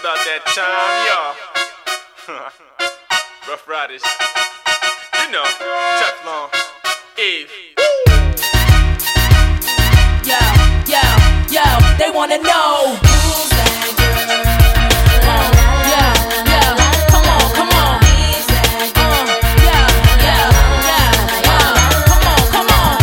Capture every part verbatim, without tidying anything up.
about that time, y'all. Rough Riders, you know, Teflon, Eve. Yo, yo, yo, they wanna know who's that girl? Uh, yeah, yeah, come on, come on. Uh, yeah, yeah, yeah, uh, come on, come on.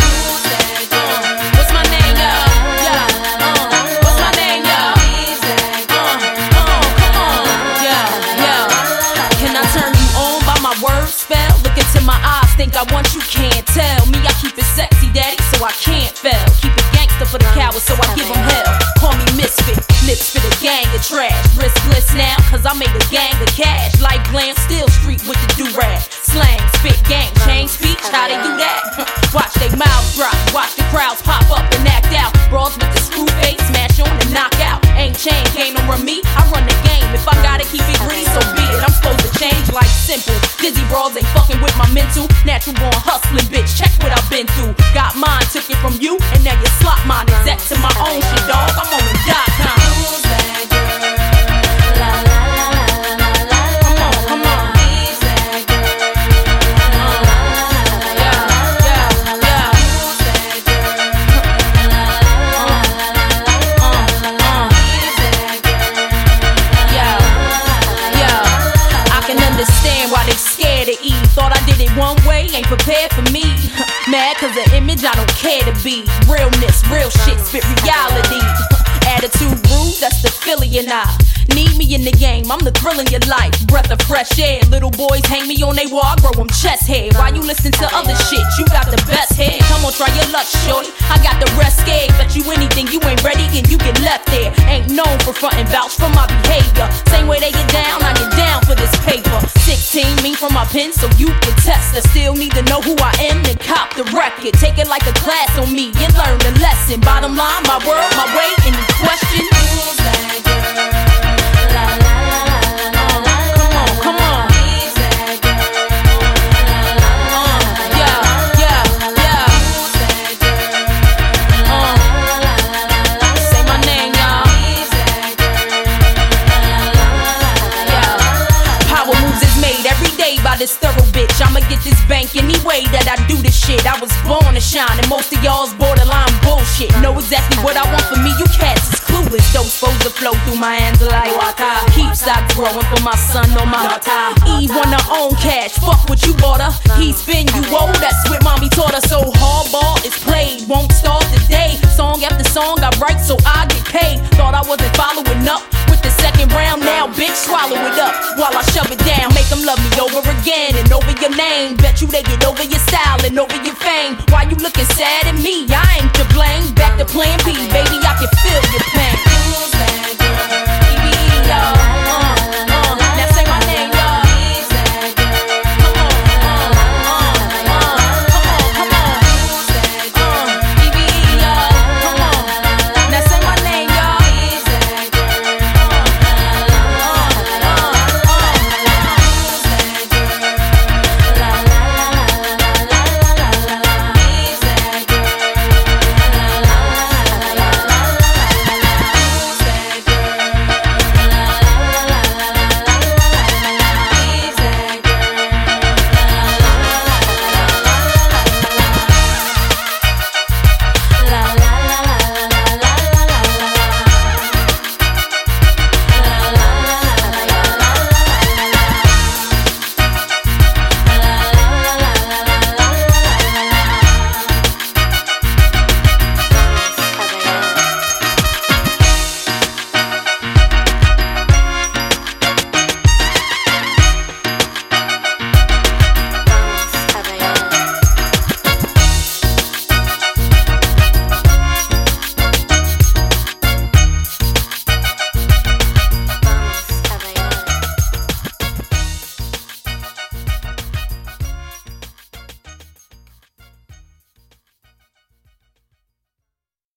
Uh, what's my name, y'all? Yeah, uh, what's my name, y'all? Uh, come on, come on. Yeah, yeah. Can I turn you on by my word spell? Look into my eyes, think I want you, can't tell. Me, I keep it sexy, daddy, so I can't fail. Keep it gangster for the cowards, so I give them hell. Call me misfit, lips for the gang of trash. Riskless now, cause I made a gang of cash. Like Glam, still street with the do-rag. Slang, spit, gang, change speech, how they do that? Watch they mouths drop, watch the crowds pop up and act out. Brawls with the screw face, smash on and knock out. Ain't chain, game don't run me, I run the game. If I gotta keep it gritty, so be it. I'm supposed to change like simple. Dizzy brawls ain't fucking with my mental. Natural born hustling, bitch, check what I've been through. Got mine, took it from you, and now you slot mine. Exec to my own shit, dog, I'm on the dot com. Who's that girl? La la la la la la. Come on, come on. Who's that girl? La la la la la. Yeah, yeah, yeah. Who's that girl? La la la la la la. Who's that girl? Yeah, yeah. I can understand why they scared of Eve. Thought I did it one way, ain't prepared for me. Mad cause the image I don't care to be. Realness, real shit, spit reality. Attitude rude, that's the Philly and I. Need me in the game, I'm the thrill in your life. Breath of fresh air, little boys hang me on they wall, I grow them chest hair. Why you listen to other shit? You got the best head. Come on, try your luck, shorty. I got the rest scared. Bet you anything, you ain't ready and you get left there. Ain't known for frontin', vouch for my behavior. Same way they get down, I get down for this paper. Sixteen, me from my pen, so you can test. I still need to know who I am and cop the record. Take it like a class on me and learn the lesson. Bottom line, my word, my way, any question? Who's that girl? La la la la la la. Come on, come on. Who's that girl? La la la la la. Yeah, yeah, yeah. Who's that girl? Uh, la la la la. Say my name, y'all. Who's that girl? La la la la. Yeah. Power moves is made every day by this thorough bitch. I'ma get this bank any way that I do this shit. I was born to shine, and most of y'all's borderline bullshit. Know exactly what I want for me, you cats is clueless. Don't supposed to flow through my hands like water. Keep stock growing for my son on my daughter. Eve want her own cash, fuck what you bought her. He spin you old, that's what mommy taught her. So hardball is played, won't start the day. Song after song I write so I get paid. Thought I wasn't following up with the second round, now bitch swallow it up while I shove it down. Make them love me over again and over your name. Bet you they get over your style and over your fame. Why you looking sad at me? I ain't to blame. Back to playing